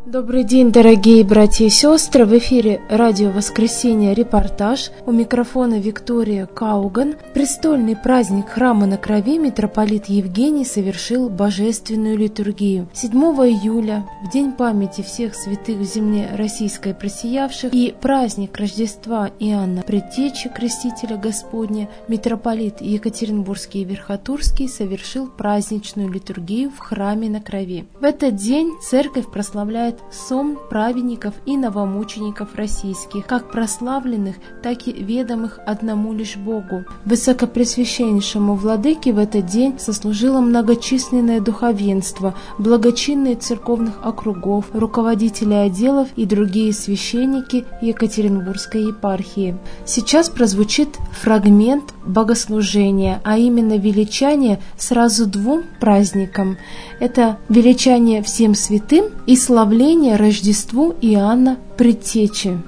Добрый день, дорогие братья и сестры! В эфире радио «Воскресенье. Репортаж». У микрофона Виктория Кауган. Престольный праздник Храма на Крови митрополит Евгений совершил божественную литургию. 7 июля, в день памяти всех святых в земле российской просиявших и праздник Рождества Иоанна Предтечи, Крестителя Господня, митрополит Екатеринбургский и Верхотурский совершил праздничную литургию в Храме на Крови. В этот день церковь прославляет сон праведников и новомучеников российских, как прославленных, так и ведомых одному лишь Богу. Высокопресвященнейшему владыке в этот день сослужило многочисленное духовенство, благочинные церковных округов, руководители отделов и другие священники Екатеринбургской епархии. Сейчас прозвучит фрагмент богослужения, а именно величание сразу двум праздникам. Это величание всем святым и славление Рождеству Иоанна Предтечи.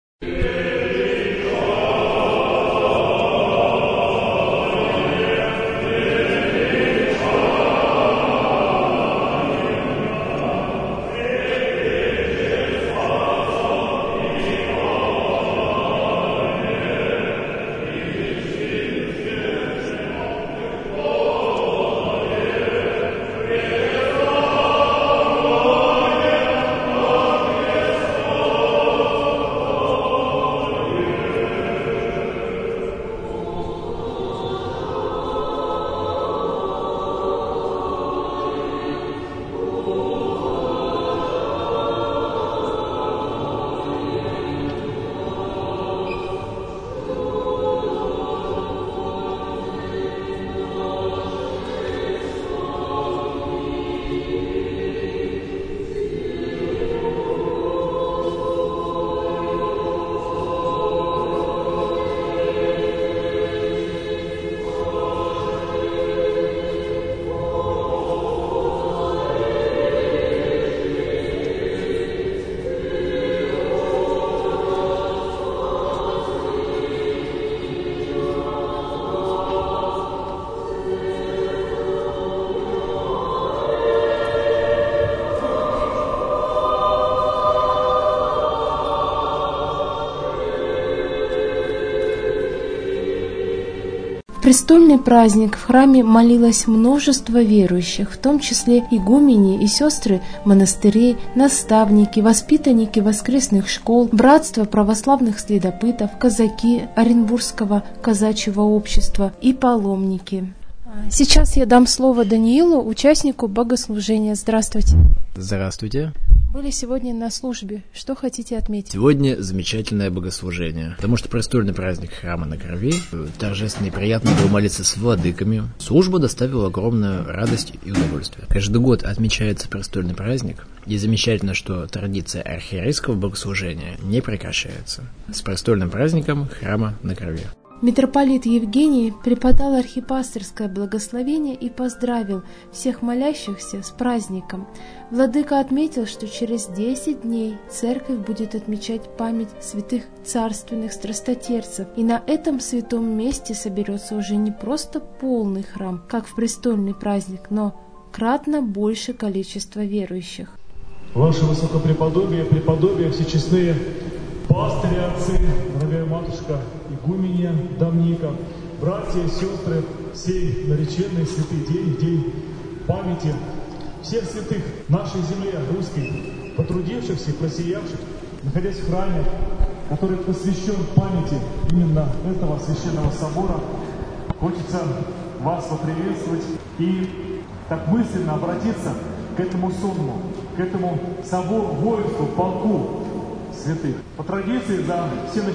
В престольный праздник в храме молилось множество верующих, в том числе игумени и сестры монастырей, наставники, воспитанники воскресных школ, братство православных следопытов, казаки Оренбургского казачьего общества и паломники. Сейчас я дам слово Даниилу, участнику богослужения. Здравствуйте. Здравствуйте. Были сегодня на службе. Что хотите отметить? Сегодня замечательное богослужение, потому что престольный праздник Храма на Крови. Торжественно и приятно было молиться с владыками. Служба доставила огромную радость и удовольствие. Каждый год отмечается престольный праздник, и замечательно, что традиция архиерейского богослужения не прекращается. С престольным праздником Храма на Крови. Митрополит Евгений преподал архипастырское благословение и поздравил всех молящихся с праздником. Владыка отметил, что через 10 дней церковь будет отмечать память святых царственных страстотерцев, и на этом святом месте соберется уже не просто полный храм, как в престольный праздник, но кратно больше количество верующих. Ваше Высокопреподобие, преподобие, всечестные пастыри, отцы, дорогая матушка, игуменья, домников, братья и сестры, сей нареченный святый день, день памяти всех святых нашей земле русской, потрудившихся и просиявших, находясь в храме, который посвящен памяти именно этого священного собора, хочется вас поприветствовать и так мысленно обратиться к этому сонму, к этому собору, воинству, полку святых. По традиции за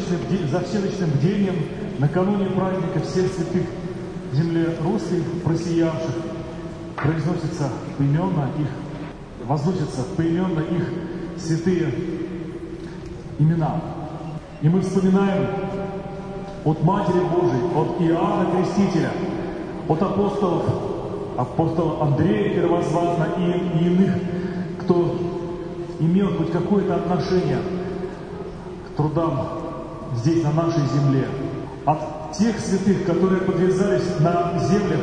всеночным бдением накануне праздника всех святых в земле русской просиявших произносятся поименно их, возносятся поименно их святые имена. И мы вспоминаем от Матери Божией, от Иоанна Крестителя, от апостола Андрея Первозванного и иных, кто имел хоть какое-то отношение к трудам здесь, на нашей земле. От тех святых, которые подвязались на землях,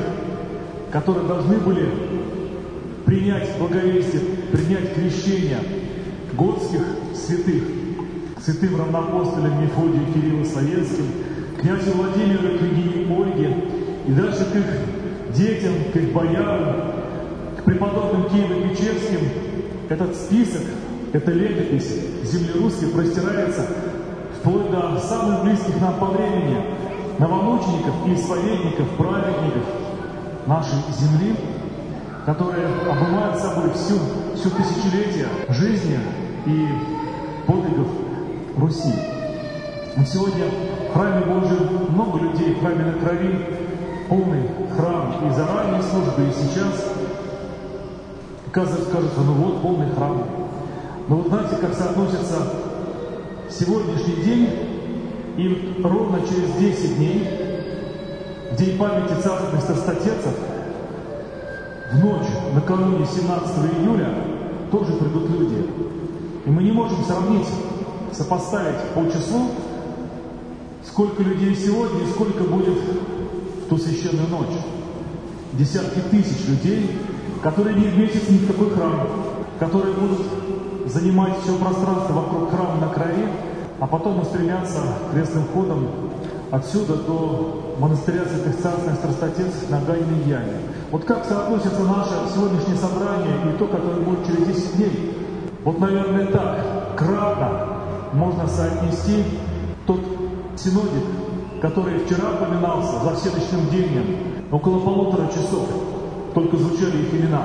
которые должны были принять благовестие, принять крещение, готских святых, святым равноапостолям Мефодию Кириллу Савенским, князю Владимиру, княгине Ольге, и дальше к их детям, к их боярам, к преподобным Киево-Печерским. Этот список, эта летопись земли русской простирается вплоть до самых близких нам по времени новомучеников и исповедников, праведников нашей земли, которые обнимают собой всю тысячелетия жизни и подвигов Руси. Вот сегодня в храме Божьем много людей, в храме на Крови, полный храм и за ранней службы, и сейчас. Кажется, ну вот, полный храм. Но вот знаете, как соотносится сегодняшний день и ровно через 10 дней, в день памяти царственных старостатецов, в ночь накануне 17 июля тоже придут люди. И мы не можем сравнить, сопоставить по числу, сколько людей сегодня и сколько будет в ту священную ночь. Десятки тысяч людей, которые не вместятся ни в какой храм, которые будут занимать все пространство вокруг храма на Крови, а потом устремятся крестным ходом отсюда до монастыря святых царственных старостатецов на Гайной Яме. Вот как соотносится наше сегодняшнее собрание и то, которое будет через 10 дней? Вот, наверное, так, кратко можно соотнести тот синодик, который вчера упоминался за всеночным бдением, около 1,5 часов только звучали их имена.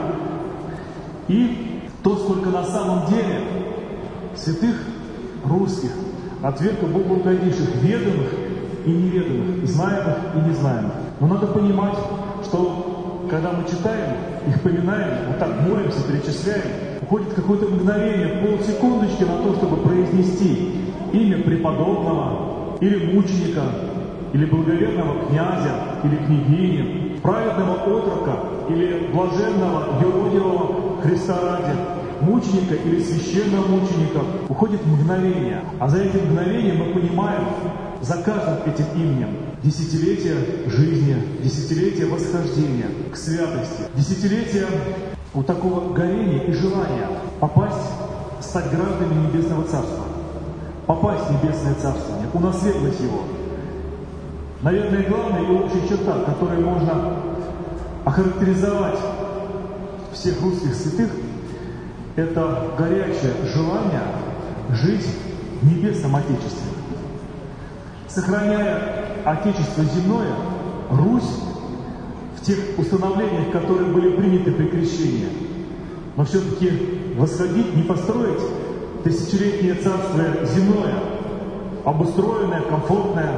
И то, сколько на самом деле святых русских, от века Богу угодивших, ведомых и неведомых, знаемых и незнаемых. Но надо понимать, что когда мы читаем, их поминаем, вот так молимся, перечисляем, уходит какое-то мгновение, полсекундочки на то, чтобы произнести имя преподобного, или мученика, или благоверного князя, или княгини, праведного отрока, или блаженного Юродивого Христа ради, мученика или священного мученика. Уходит мгновение, а за этим мгновением мы понимаем за каждым этим именем десятилетия жизни, десятилетия восхождения к святости, десятилетия вот такого горения и желания попасть, стать гражданами Небесного Царства, попасть в Небесное Царствование, унаследовать его. Наверное, главная и общая черта, которой можно охарактеризовать всех русских святых, это горячее желание жить в Небесном Отечестве. Сохраняя Отечество земное, Русь в тех установлениях, которые были приняты при крещении, но все-таки восходить, не построить тысячелетнее царствие земное, обустроенное, комфортное,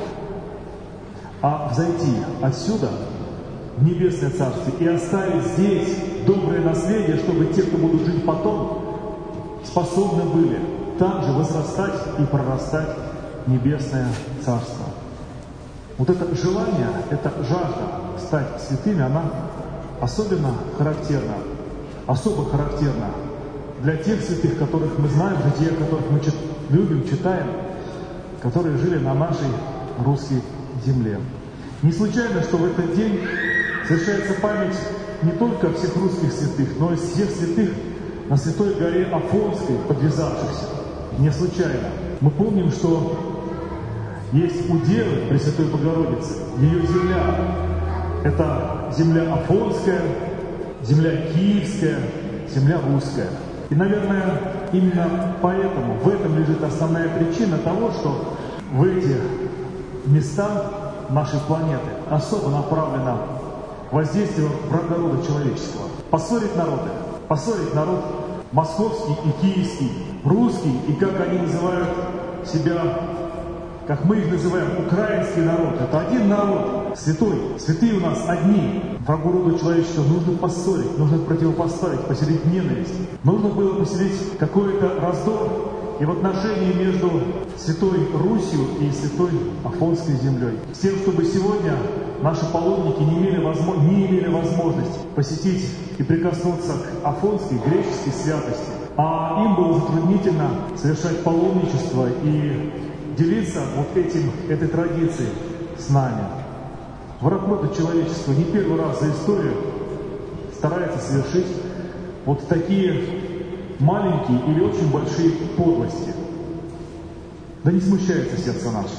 а взойти отсюда в Небесное Царствие и оставить здесь доброе наследие, чтобы те, кто будут жить потом, способны были также возрастать и прорастать в Небесное Царство. Вот это желание, эта жажда стать святыми, она особенно характерна, особо характерна для тех святых, которых мы знаем, жития которых мы любим, читаем, которые жили на нашей русской земле. Не случайно, что в этот день совершается память не только о всех русских святых, но и всех святых на Святой горе Афонской, подвязавшихся. Не случайно. Мы помним, что есть удел Пресвятой Богородицы, ее земля. Это земля Афонская, земля Киевская, земля Русская. И, наверное, именно поэтому в этом лежит основная причина того, что в эти места нашей планеты особо направлено воздействие врага рода человеческого. Поссорить народ московский и киевский, русский, и как они называют себя, как мы их называем, украинский народ. Это один народ, святой. Святые у нас одни. Врагу рода человеческого нужно поссорить, нужно противопоставить, поселить ненависть. Нужно было поселить какой-то раздор и в отношении между Святой Русью и Святой Афонской землей. С тем, чтобы сегодня наши паломники не имели возможности посетить и прикоснуться к Афонской, греческой святости, а им было затруднительно совершать паломничество и делиться вот этой традицией с нами. Враг рода человечества не первый раз за историю старается совершить вот такие маленькие или очень большие подлости. Да не смущается сердце наше.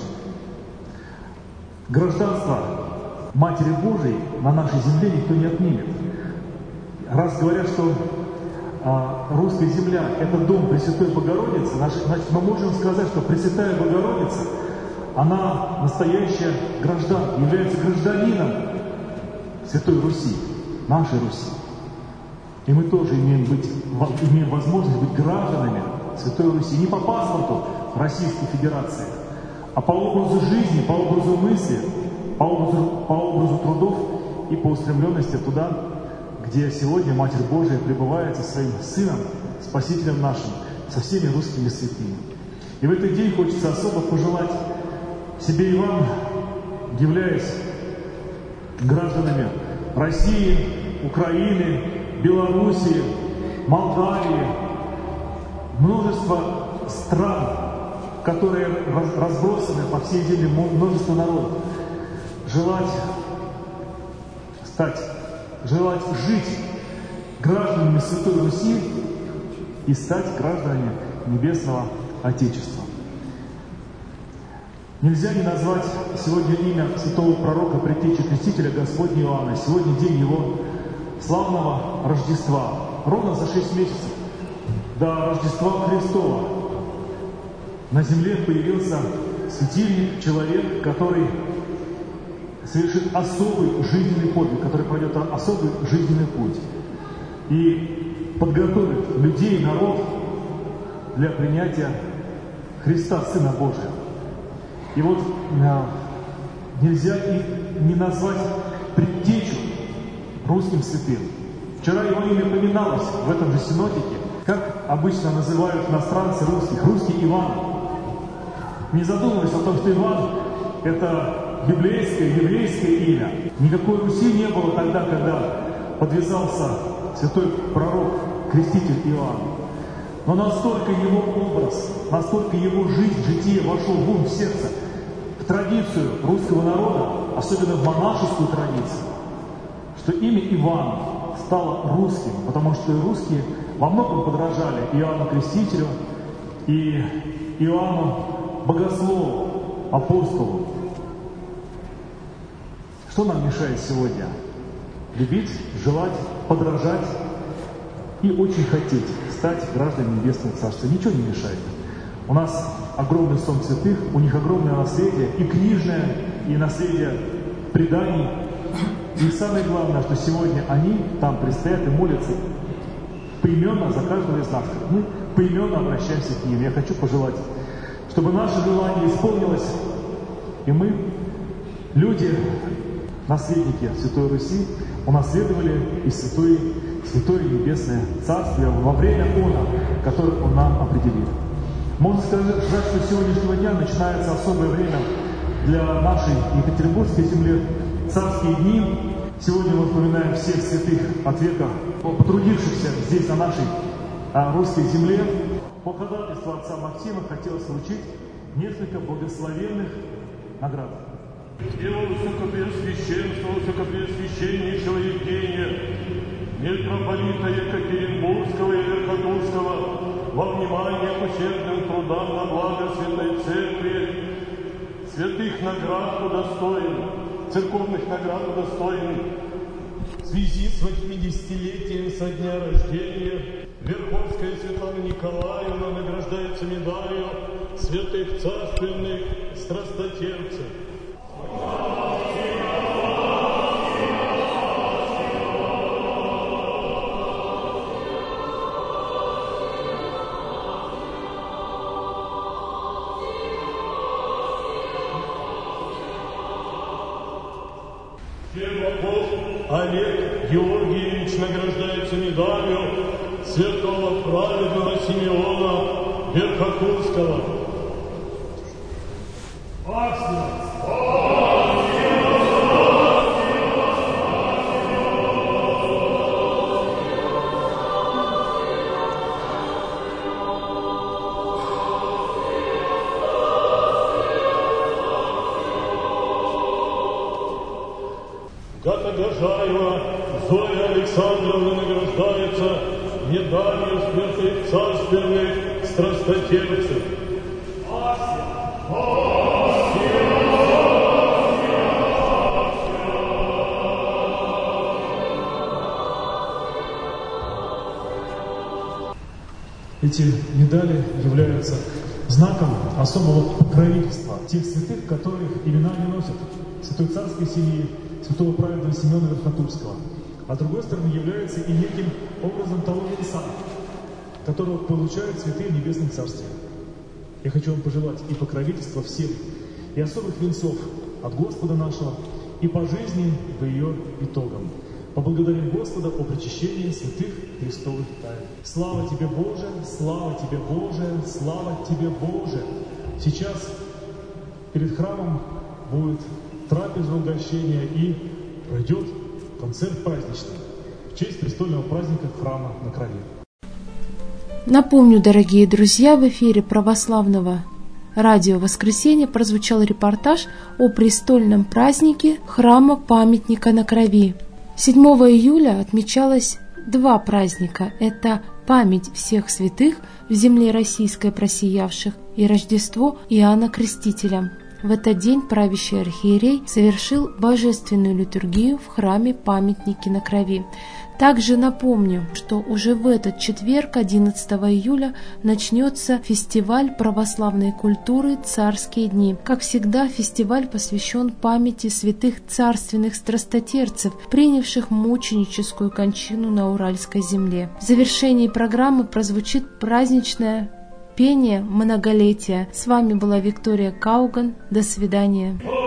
Гражданство Матери Божией на нашей земле никто не отнимет. Раз говорят, что русская земля – это дом Пресвятой Богородицы, значит, мы можем сказать, что Пресвятая Богородица, она настоящая гражданка, является гражданином Святой Руси, нашей Руси. И мы тоже имеем возможность быть гражданами Святой Руси не по паспорту Российской Федерации, а по образу жизни, по образу мысли, по образу трудов и по устремленности туда, где сегодня Матерь Божия пребывает со своим Сыном, Спасителем нашим, со всеми русскими святыми. И в этот день хочется особо пожелать себе и вам, являясь гражданами России, Украины, Белоруссии, Молдавии, множество стран, которые разбросаны по всей земле, множество народов, желать жить гражданами Святой Руси и стать гражданами Небесного Отечества. Нельзя не назвать сегодня имя святого пророка, предтечи Крестителя Господня Иоанна. Сегодня день его славного Рождества. Ровно за 6 месяцев до Рождества Христова на земле появился светильник, человек, который совершит особый жизненный подвиг, который пройдет особый жизненный путь и подготовит людей, народ для принятия Христа, Сына Божия. И вот нельзя и не назвать предтечу русским святым. Вчера его имя поминалось в этом же синодике, как обычно называют иностранцы русских, русский Иван. Не задумываясь о том, что Иван – это еврейское имя. Никакой Руси не было тогда, когда подвязался святой пророк, креститель Иоанн. Но настолько его образ, настолько его жизнь, житие вошло в ум, в сердце, в традицию русского народа, особенно в монашескую традицию, что имя Иван стало русским, потому что русские во многом подражали Иоанну Крестителю и Иоанну Богослову, апостолу. Что нам мешает сегодня? Любить, желать, подражать и очень хотеть стать гражданами Небесного Царства. Ничего не мешает. У нас огромный сон святых, у них огромное наследие, и книжное, и наследие преданий. И самое главное, что сегодня они там предстоят и молятся поименно за каждого из нас. Мы поименно обращаемся к ним. Я хочу пожелать, чтобы наше желание исполнилось, и мы, люди, наследники Святой Руси, унаследовали и Святое Небесное Царствие во время Она, которое Он нам определил. Можно сказать, что с сегодняшнего дня начинается особое время для нашей Екатеринбургской земли, царские дни. Сегодня мы вспоминаем всех святых от века, потрудившихся здесь, на нашей русской земле. По ходатайству отца Максима хотелось вручить несколько благословенных наград. Его Высокопреосвященства, Высокопреосвященнейшего Евгения, митрополита Екатеринбургского и Верхотурского, во внимание к усердным трудам на благо Святой Церкви, святых наград удостоен, церковных наград удостоен, в связи с 80-летием со дня рождения Верховская Светлана Николаевна награждается медалью святых царственных страстотерпцев. Первопоп Олег Георгиевич награждается медалью святого праведного Симеона Верхотурского. Гатагажаева Зоя Александровна награждается неданию святых царственных страстотерпцев. Эти медали являются знаком особого покровительства тех святых, которых имена не носят. Святой царской семьи, святого праведного Симеона Верхотурского. А с другой стороны, является и неким образом того венца, которого получают святые в Небесном Царстве. Я хочу вам пожелать и покровительства всем, и особых венцов от Господа нашего, и по жизни, и по ее итогам. Поблагодарим Господа о причащении святых Христовых тайн. Слава Тебе, Боже! Слава Тебе, Боже! Слава Тебе, Боже! Сейчас перед храмом будет трапеза угощения и пройдет концерт праздничный в честь престольного праздника храма на Крови. Напомню, дорогие друзья, в эфире православного радио «Воскресенье» прозвучал репортаж о престольном празднике храма памятника на Крови. 7 июля отмечалось два праздника. Это память всех святых в земле российской просиявших и Рождество Иоанна Крестителя. В этот день правящий архиерей совершил божественную литургию в храме памятники на Крови. Также напомню, что уже в этот четверг, 11 июля, начнется фестиваль православной культуры «Царские дни». Как всегда, фестиваль посвящен памяти святых царственных страстотерцев, принявших мученическую кончину на Уральской земле. В завершении программы прозвучит праздничное пение многолетия. С вами была Виктория Кауган. До свидания.